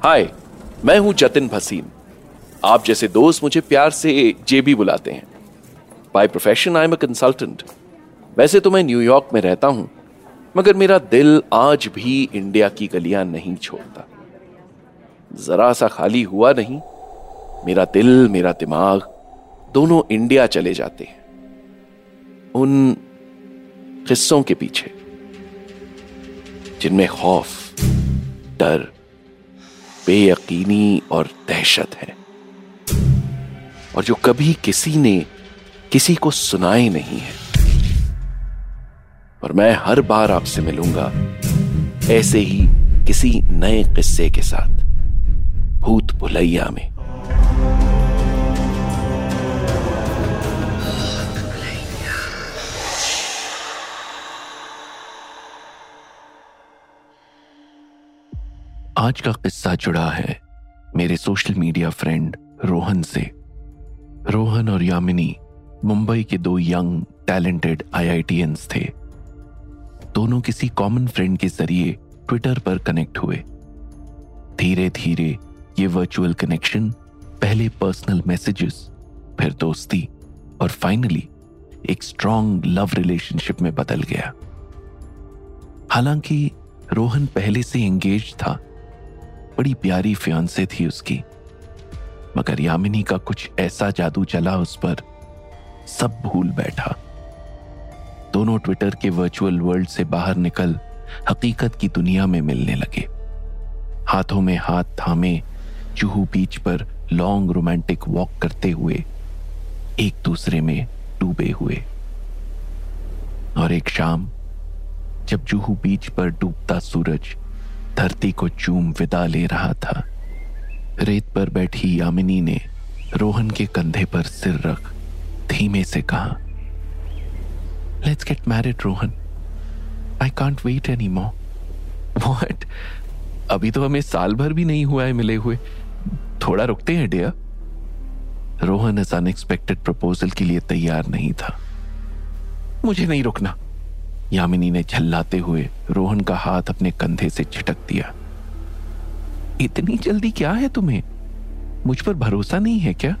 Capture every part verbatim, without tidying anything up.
हाय, मैं हूं जतिन भसीन। आप जैसे दोस्त मुझे प्यार से जेबी बुलाते हैं। By profession I am a consultant. वैसे तो मैं न्यूयॉर्क में रहता हूं, मगर मेरा दिल आज भी इंडिया की गलियां नहीं छोड़ता। जरा सा खाली हुआ नहीं, मेरा दिल मेरा दिमाग दोनों इंडिया चले जाते हैं, उन किस्सों के पीछे जिनमें खौफ, डर, बेयकीनी और दहशत है, और जो कभी किसी ने किसी को सुनाए नहीं है। और मैं हर बार आपसे मिलूंगा ऐसे ही किसी नए किस्से के साथ, भूत भुलैया में। आज का किस्सा जुड़ा है मेरे सोशल मीडिया फ्रेंड रोहन से। रोहन और यामिनी मुंबई के दो यंग टैलेंटेड आईआईटीएंस थे। दोनों किसी कॉमन फ्रेंड के जरिए ट्विटर पर कनेक्ट हुए। धीरे धीरे ये वर्चुअल कनेक्शन पहले पर्सनल मैसेजेस, फिर दोस्ती और फाइनली एक स्ट्रॉन्ग लव रिलेशनशिप में बदल गया। हालांकि रोहन पहले से एंगेज था, बड़ी प्यारी फियांसे थी उसकी, मगर यामिनी का कुछ ऐसा जादू चला उस पर, सब भूल बैठा। दोनों ट्विटर के वर्चुअल वर्ल्ड से बाहर निकल हकीकत की दुनिया में मिलने लगे। हाथों में हाथ थामे जुहू बीच पर लॉन्ग रोमांटिक वॉक करते हुए एक दूसरे में डूबे हुए। और एक शाम जब जुहू बीच पर डूबता सूरज धरती को चूम विदा ले रहा था, रेत पर बैठी यामिनी ने रोहन के कंधे पर सिर रख धीमे से कहा, let's get married Rohan, I can't wait any more. What? अभी तो हमें साल भर भी नहीं हुआ है मिले हुए, थोड़ा रुकते हैं डियर। रोहन इस अनएक्सपेक्टेड प्रपोजल के लिए तैयार नहीं था। मुझे नहीं रुकना, यामिनी ने झल्लाते हुए रोहन का हाथ अपने कंधे से झटक दिया। इतनी जल्दी क्या है तुम्हें? मुझ पर भरोसा नहीं है क्या?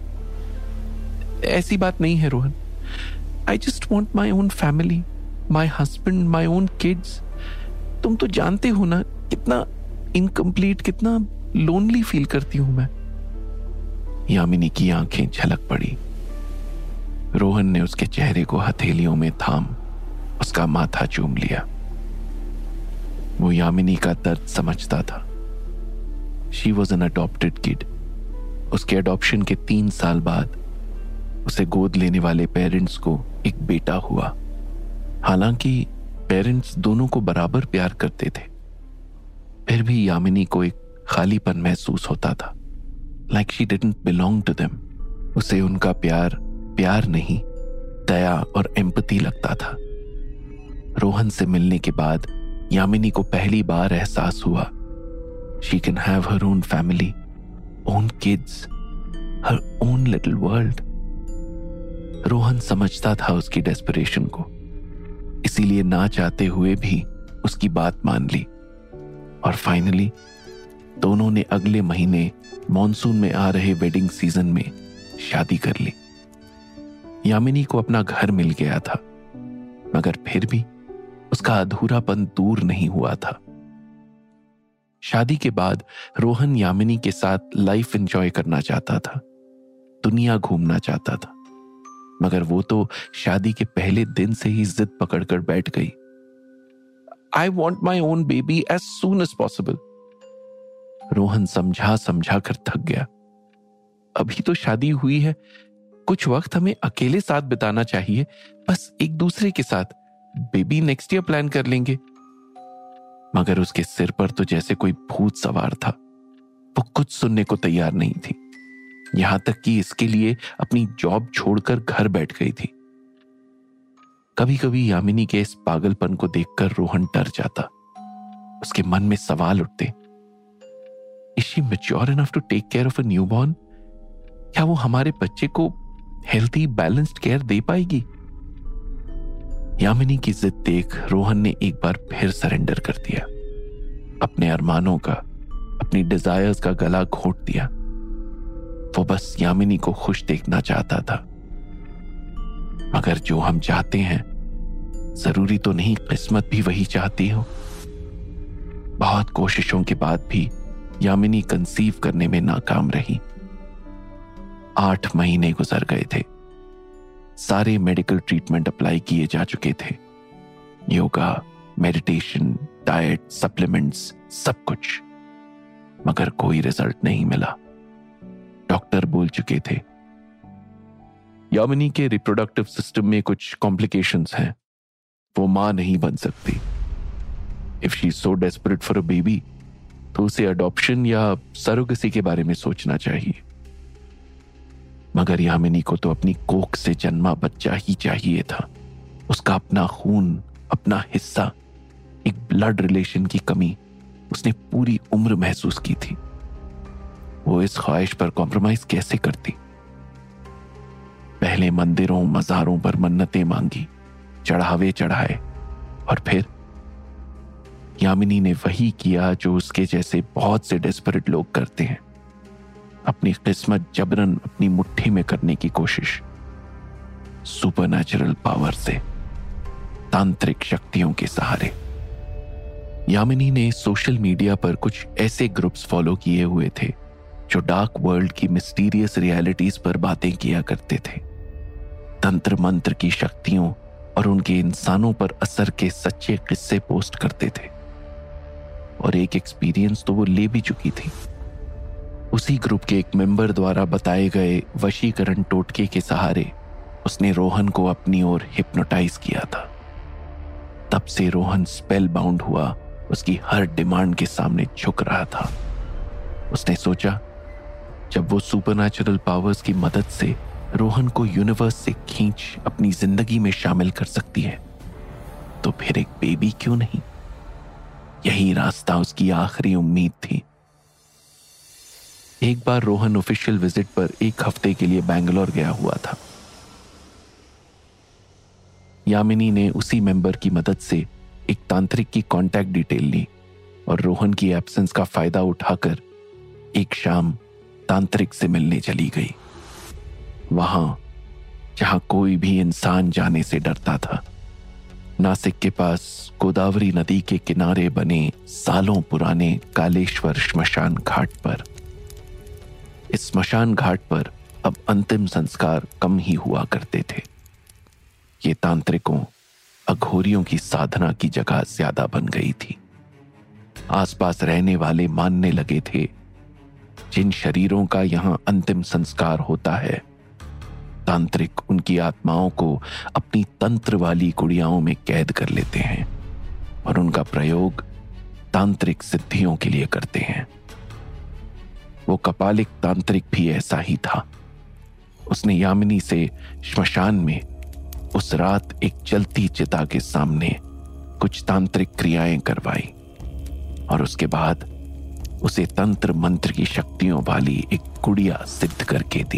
ऐसी बात नहीं है Rohan, I just want my own family, my husband, my own kids. तुम तो जानते हो ना कितना इनकम्प्लीट, कितना लोनली फील करती हूं मैं। यामिनी की आंखें झलक पड़ी। रोहन ने उसके चेहरे को हथेलियों में थाम उसका माथा चूम लिया। वो यामिनी का दर्द समझता था। She was an adopted kid. उसके अडॉप्शन के तीन साल बाद उसे गोद लेने वाले पेरेंट्स को एक बेटा हुआ। हालांकि पेरेंट्स दोनों को बराबर प्यार करते थे, फिर भी यामिनी को एक खालीपन महसूस होता था, like she didn't belong to them. उसे उनका प्यार प्यार नहीं, दया और एम्पैथी लगता था। रोहन से मिलने के बाद यामिनी को पहली बार एहसास हुआ she can have her own family, own kids, her own little world. Rohan समझता था उसकी डेस्परेशन को, इसीलिए ना चाहते हुए भी उसकी बात मान ली। और फाइनली दोनों ने अगले महीने मॉनसून में आ रहे वेडिंग सीजन में शादी कर ली। यामिनी को अपना घर मिल गया था, मगर फिर भी उसका अधूरापन दूर नहीं हुआ था। शादी के बाद रोहन यामिनी के साथ लाइफ एंजॉय करना चाहता था, दुनिया घूमना चाहता था, मगर वो तो शादी के पहले दिन से ही जिद पकड़कर बैठ गई। I want my own baby as soon as possible. Rohan समझा समझा कर थक गया। अभी तो शादी हुई है, कुछ वक्त हमें अकेले साथ बिताना चाहिए, बस एक दूसरे के साथ। बेबी नेक्स्ट ईयर प्लान कर लेंगे। मगर उसके सिर पर तो जैसे कोई भूत सवार था। वो कुछ सुनने को तैयार नहीं थी, यहां तक कि इसके लिए अपनी जॉब छोड़कर घर बैठ गई थी। कभी कभी यामिनी के इस पागलपन को देखकर रोहन डर जाता। उसके मन में सवाल उठते, is she mature enough to take care of a newborn? क्या वो हमारे बच्चे को हेल्थी बैलेंस्ड केयर दे पाएगी? यामिनी की जिद देख रोहन ने एक बार फिर सरेंडर कर दिया। अपने अरमानों का, अपनी डिजायर्स का गला घोंट दिया। वो बस यामिनी को खुश देखना चाहता था। मगर जो हम चाहते हैं जरूरी तो नहीं किस्मत भी वही चाहती हो। बहुत कोशिशों के बाद भी यामिनी कंसीव करने में नाकाम रही। आठ महीने गुजर गए थे। सारे मेडिकल ट्रीटमेंट अप्लाई किए जा चुके थे, योगा, मेडिटेशन, डाइट, सप्लीमेंट्स, सब कुछ, मगर कोई रिजल्ट नहीं मिला। डॉक्टर बोल चुके थे यामिनी के रिप्रोडक्टिव सिस्टम में कुछ कॉम्प्लिकेशंस हैं, वो मां नहीं बन सकती। If she is so desperate for a baby तो उसे अडॉप्शन या सरोगेसी के बारे में सोचना चाहिए। मगर यामिनी को तो अपनी कोख से जन्मा बच्चा ही चाहिए था। उसका अपना खून, अपना हिस्सा, एक ब्लड रिलेशन की कमी उसने पूरी उम्र महसूस की थी। वो इस ख्वाहिश पर कॉम्प्रोमाइज कैसे करती? पहले मंदिरों मजारों पर मन्नतें मांगी, चढ़ावे चढ़ाए, और फिर यामिनी ने वही किया जो उसके जैसे बहुत से डेस्परेट लोग करते हैं, अपनी किस्मत जबरन अपनी मुट्ठी में करने की कोशिश। सुपरनैचुरल पावर से, तांत्रिक शक्तियों के सहारे। यामिनी ने सोशल मीडिया पर कुछ ऐसे ग्रुप्स फॉलो किए हुए थे जो डार्क वर्ल्ड की मिस्टीरियस रियलिटीज पर बातें किया करते थे, तंत्र मंत्र की शक्तियों और उनके इंसानों पर असर के सच्चे किस्से पोस्ट करते थे। और एक एक्सपीरियंस तो वो ले भी चुकी थी। उसी ग्रुप के एक मेंबर द्वारा बताए गए वशीकरण टोटके के सहारे उसने रोहन को अपनी ओर हिप्नोटाइज किया था। तब से रोहन स्पेल बाउंड हुआ, उसकी हर डिमांड के सामने झुक रहा था। उसने सोचा जब वो सुपरनैचुरल पावर्स की मदद से रोहन को यूनिवर्स से खींच अपनी जिंदगी में शामिल कर सकती है, तो फिर एक बेबी क्यों नहीं? यही रास्ता उसकी आखिरी उम्मीद थी। एक बार रोहन ऑफिशियल विजिट पर एक हफ्ते के लिए बैंगलोर गया हुआ था। यामिनी ने उसी मेंबर की मदद से एक तांत्रिक की कांटेक्ट डिटेल ली और रोहन की एब्सेंस का फायदा उठाकर एक शाम तांत्रिक से मिलने चली गई। वहां जहां कोई भी इंसान जाने से डरता था, नासिक के पास गोदावरी नदी के किनारे बने सालों पुराने कालेश्वर श्मशान घाट पर। इस श्मशान घाट पर अब अंतिम संस्कार कम ही हुआ करते थे। ये तांत्रिकों, अघोरियों की साधना की जगह ज्यादा बन गई थी। आसपास रहने वाले मानने लगे थे जिन शरीरों का यहां अंतिम संस्कार होता है, तांत्रिक उनकी आत्माओं को अपनी तंत्र वाली कुड़ियाओं में कैद कर लेते हैं और उनका प्रयोग तांत्रिक सिद्धियों के लिए करते हैं। वो कपालिक तांत्रिक भी ऐसा ही था। उसने यामिनी से श्मशान में उस रात एक चलती चिता के सामने कुछ तांत्रिक क्रियाएं करवाई और उसके बाद उसे तंत्र मंत्र की शक्तियों वाली एक गुड़िया सिद्ध करके दी।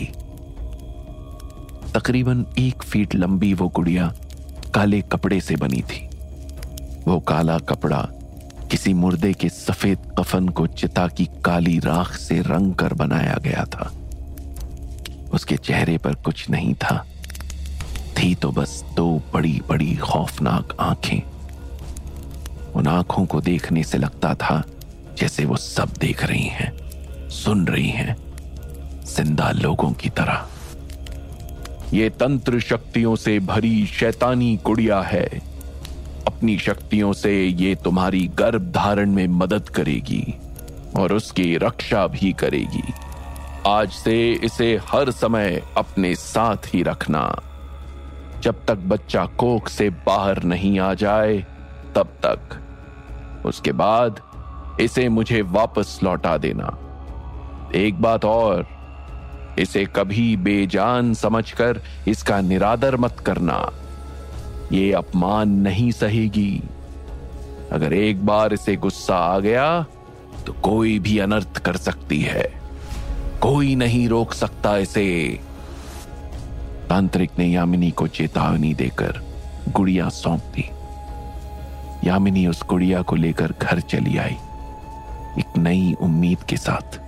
तकरीबन एक फीट लंबी वो गुड़िया काले कपड़े से बनी थी। वो काला कपड़ा किसी मुर्दे के सफेद कफन को चिता की काली राख से रंग कर बनाया गया था। उसके चेहरे पर कुछ नहीं था, थी तो बस दो बड़ी बड़ी खौफनाक आंखें। उन आंखों को देखने से लगता था जैसे वो सब देख रही हैं, सुन रही हैं, जिंदा लोगों की तरह। ये तंत्र शक्तियों से भरी शैतानी गुड़िया है। अपनी शक्तियों से ये तुम्हारी गर्भ धारण में मदद करेगी और उसकी रक्षा भी करेगी। आज से इसे हर समय अपने साथ ही रखना। जब तक बच्चा कोख से बाहर नहीं आ जाए तब तक। उसके बाद इसे मुझे वापस लौटा देना। एक बात और, इसे कभी बेजान समझकर इसका निरादर मत करना। ये अपमान नहीं सहेगी। अगर एक बार इसे गुस्सा आ गया तो कोई भी अनर्थ कर सकती है, कोई नहीं रोक सकता इसे। तांत्रिक ने यामिनी को चेतावनी देकर गुड़िया सौंप दी। यामिनी उस गुड़िया को लेकर घर चली आई। एक नई उम्मीद के साथ।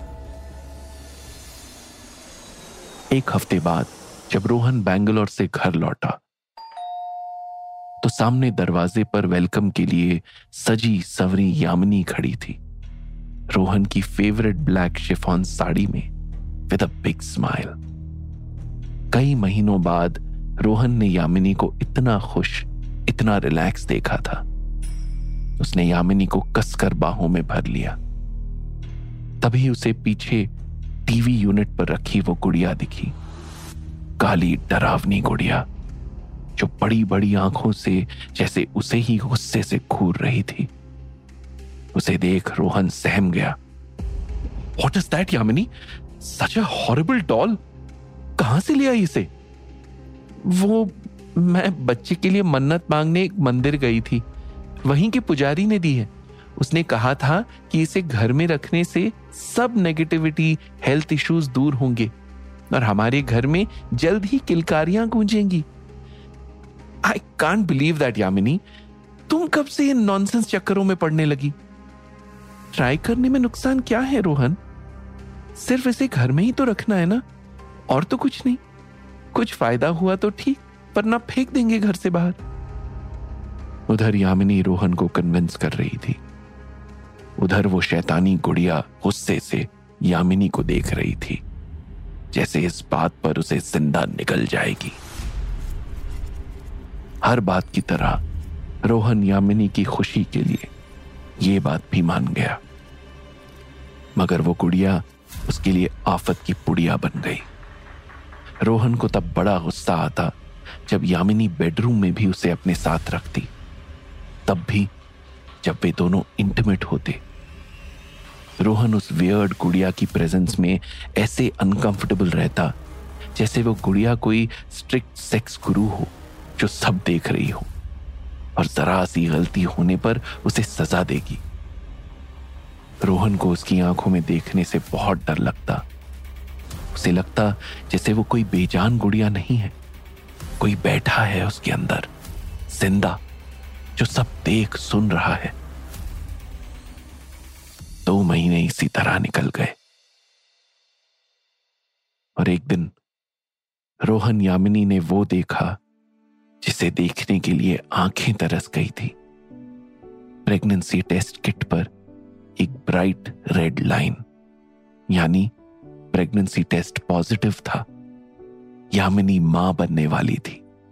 एक हफ्ते बाद जब रोहन बैंगलोर से घर लौटा तो सामने दरवाजे पर वेलकम के लिए सजी सवरी यामिनी खड़ी थी, रोहन की फेवरेट ब्लैक शिफॉन साड़ी में विद अ बिग स्माइल। कई महीनों बाद रोहन ने यामिनी को इतना खुश, इतना रिलैक्स देखा था। उसने यामिनी को कसकर बाहों में भर लिया। तभी उसे पीछे टीवी यूनिट पर रखी वो गुड़िया दिखी, काली डरावनी गुड़िया जो बड़ी बड़ी आंखों से जैसे उसे ही गुस्से से घूर रही थी। उसे देख रोहन सहम गया। What is that, Yamini? Such a horrible doll. कहां से लिया इसे? वो मैं बच्चे के लिए मन्नत मांगने एक मंदिर गई थी, वहीं के पुजारी ने दी है। उसने कहा था कि इसे घर में रखने से सब नेगेटिविटी, हेल्थ इश्यूज दूर होंगे और हमारे घर में जल्द ही किलकारियां गूंजेंगी। I can't believe that Yamini, तुम कब से इन नॉनसेंस चक्करों में पड़ने लगी? ट्राई करने में नुकसान क्या है रोहन? सिर्फ इसे घर में ही तो रखना है ना, और तो कुछ नहीं। कुछ फायदा हुआ तो ठीक, वरना फेंक देंगे घर से बाहर। उधर यामिनी रोहन को कन्विंस कर रही थी, उधर वो शैतानी गुड़िया गुस्से से यामिनी को देख रही थी, जैसे इस बात पर उसे जिंदा निकल जाएगी। हर बात की तरह रोहन यामिनी की खुशी के लिए ये बात भी मान गया, मगर वो गुड़िया उसके लिए आफत की पुड़िया बन गई। रोहन को तब बड़ा गुस्सा आता जब यामिनी बेडरूम में भी उसे अपने साथ रखती, तब भी जब वे दोनों इंटिमेट होते। रोहन उस वियर्ड गुड़िया की प्रेजेंस में ऐसे अनकंफर्टेबल रहता जैसे वो गुड़िया कोई स्ट्रिक्ट सेक्स गुरु हो जो सब देख रही हो और जरा सी गलती होने पर उसे सजा देगी। रोहन को उसकी आंखों में देखने से बहुत डर लगता। उसे लगता जैसे वो कोई बेजान गुड़िया नहीं है, कोई बैठा है उसके अंदर जिंदा, जो सब देख सुन रहा है। दो महीने इसी तरह निकल गए और एक दिन रोहन यामिनी ने वो देखा जिसे देखने के लिए आंखें तरस गई थी। प्रेगनेंसी टेस्ट किट पर एक ब्राइट रेड लाइन, यानी प्रेगनेंसी टेस्ट पॉजिटिव था। यामिनी मां बनने वाली थी।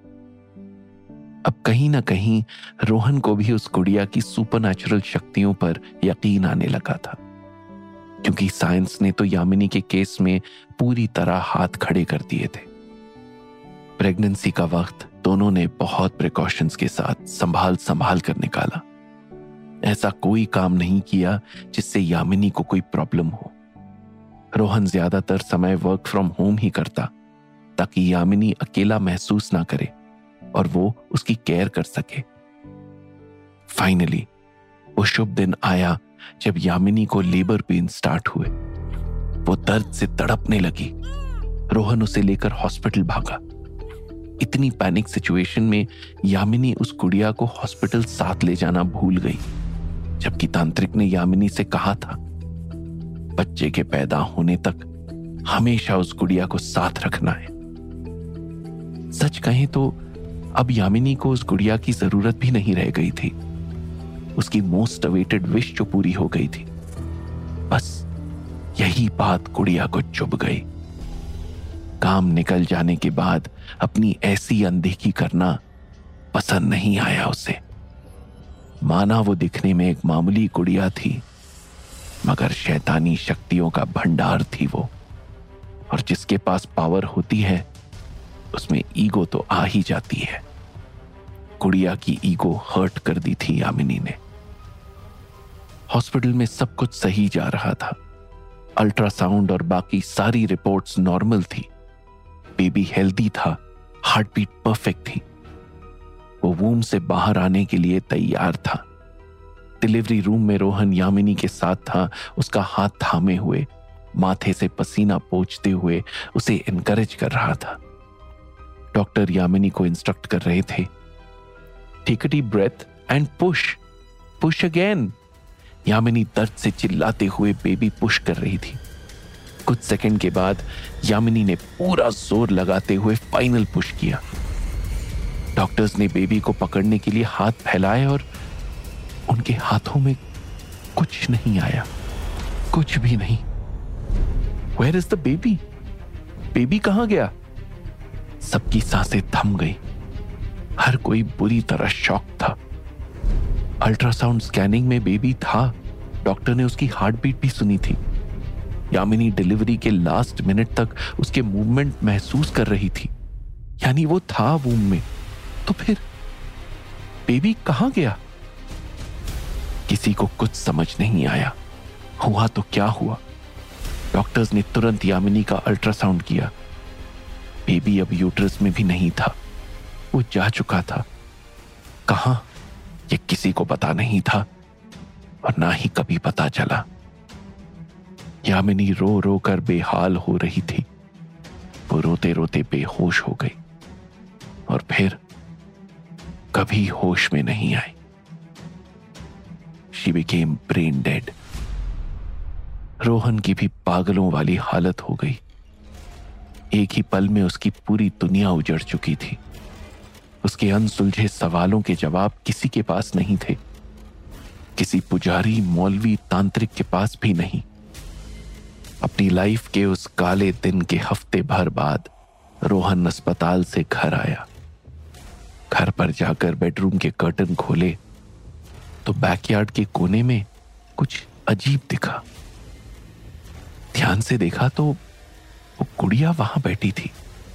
अब कहीं ना कहीं रोहन को भी उस गुड़िया की सुपरनैचुरल शक्तियों पर यकीन आने लगा था, क्योंकि साइंस ने तो यामिनी के केस में पूरी तरह हाथ खड़े कर दिए थे। प्रेगनेंसी का वक्त दोनों ने बहुत प्रिकॉशंस के साथ संभाल संभाल कर निकाला। ऐसा कोई काम नहीं किया जिससे यामिनी को कोई प्रॉब्लम हो। रोहन ज्यादातर समय वर्क फ्रॉम होम ही करता ताकि यामिनी अकेला महसूस ना करे और वो उसकी केयर कर सके। फाइनली वो शुभ दिन आया जब यामिनी को लेबर पेन स्टार्ट हुए। वो दर्द से तड़पने लगी। रोहन उसे लेकर हॉस्पिटल भागा। इतनी पैनिक सिचुएशन में यामिनी उस गुड़िया को हॉस्पिटल साथ ले जाना भूल गई, जबकि तांत्रिक ने यामिनी से कहा था बच्चे के पैदा होने तक हमेशा उस गुड़िया को साथ रखना है। सच कहें तो अब यामिनी को उस गुड़िया की जरूरत भी नहीं रह गई थी। उसकी मोस्ट अवेटेड विश जो पूरी हो गई थी। बस यही बात गुड़िया को चुभ गई। काम निकल जाने के बाद अपनी ऐसी अनदेखी करना पसंद नहीं आया उसे। माना वो दिखने में एक मामूली गुड़िया थी, मगर शैतानी शक्तियों का भंडार थी वो। और जिसके पास पावर होती है उसमें ईगो तो आ ही जाती है। गुड़िया की ईगो हर्ट कर दी थी यामिनी ने। हॉस्पिटल में सब कुछ सही जा रहा था। अल्ट्रासाउंड और बाकी सारी रिपोर्ट्स नॉर्मल थी। बेबी हेल्दी था, हार्ट बीट परफेक्ट थी। वो वूम से बाहर आने के लिए तैयार था। डिलीवरी रूम में रोहन यामिनी के साथ था, उसका हाथ थामे हुए, माथे से पसीना पोंछते हुए उसे इनकरेज कर रहा था। डॉक्टर यामिनी को इंस्ट्रक्ट कर रहे थे, take a deep breath and push push again. Yamini दर्द से चिल्लाते हुए बेबी पुश कर रही थी। कुछ सेकंड के बाद यामिनी ने पूरा जोर लगाते हुए फाइनल पुश किया। डॉक्टर्स ने बेबी को पकड़ने के लिए हाथ फैलाए और उनके हाथों में कुछ नहीं आया, कुछ भी नहीं। Where is the baby? Baby कहां गया? सबकी सांसें थम गई। हर कोई बुरी तरह शॉक था। अल्ट्रासाउंड स्कैनिंग में बेबी था। डॉक्टर ने उसकी हार्ट बीट भी सुनी थी। यामिनी डिलीवरी के लास्ट मिनट तक उसके मूवमेंट महसूस कर रही थी, यानी वो था वूम में। तो फिर बेबी कहां गया? किसी को कुछ समझ नहीं आया। हुआ तो क्या हुआ? डॉक्टर्स ने तुरंत यामिनी का अल्ट्रासाउंड किया। बेबी अब यूट्रस में भी नहीं था, वो जा चुका था। कहां, ये किसी को पता नहीं था और ना ही कभी पता चला। यामिनी रो रो कर बेहाल हो रही थी। वो रोते रोते बेहोश हो गई और फिर कभी होश में नहीं आई। She became brain dead. Rohan की भी पागलों वाली हालत हो गई। एक ही पल में उसकी पूरी दुनिया उजड़ चुकी थी। उसके अनसुलझे सवालों के जवाब किसी के पास नहीं थे, किसी पुजारी, मौलवी, तांत्रिक के पास भी नहीं। अपनी लाइफ के उस काले दिन के हफ्ते भर बाद रोहन अस्पताल से घर आया। घर पर जाकर बेडरूम के कर्टन खोले तो बैकयार्ड के कोने में कुछ अजीब दिखा। ध्यान से देखा तो वो गुड़िया वहां बैठी थी।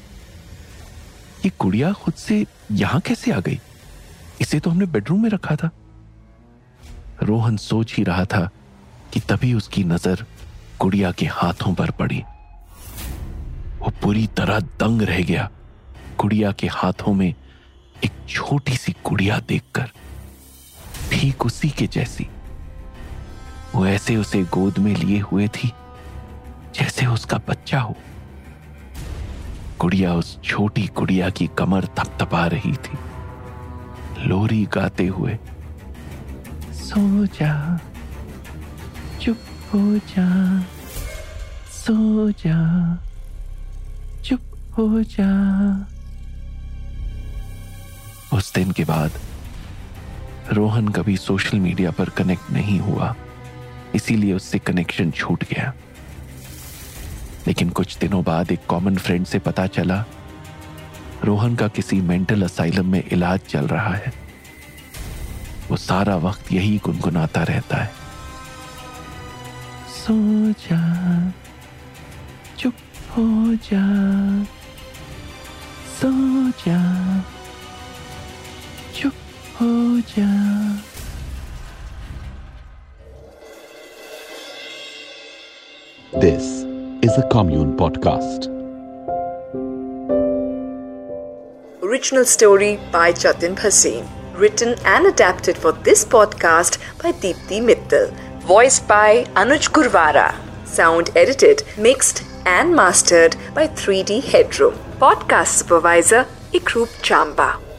ये गुड़िया खुद से यहां कैसे आ गई? इसे तो हमने बेडरूम में रखा था। रोहन सोच ही रहा था कि तभी उसकी नजर गुड़िया के हाथों पर पड़ी। वो पूरी तरह दंग रह गया गुड़िया के हाथों में एक छोटी सी गुड़िया देखकर, ठीक उसी के जैसी। वो ऐसे उसे गोद में लिए हुए थी जैसे उसका बच्चा हो। गुड़िया उस छोटी गुड़िया की कमर थपथपा रही थी, लोरी गाते हुए, सो जा, चुप हो जा, सो जा, चुप हो जा। उस दिन के बाद रोहन कभी सोशल मीडिया पर कनेक्ट नहीं हुआ, इसीलिए उससे कनेक्शन छूट गया। लेकिन कुछ दिनों बाद एक कॉमन फ्रेंड से पता चला रोहन का किसी मेंटल असाइलम में इलाज चल रहा है। वो सारा वक्त यही गुनगुनाता रहता है, सो जा, चुप हो जा, सो जा, चुप हो जा। This is a Commune podcast. Original story by Jatin Bhasin. Written and adapted for this podcast by Deepthi Mittal. Voiced by Anuj Gurwara. Sound edited, mixed and mastered by three D Headroom. Podcast supervisor Ikroop Chamba.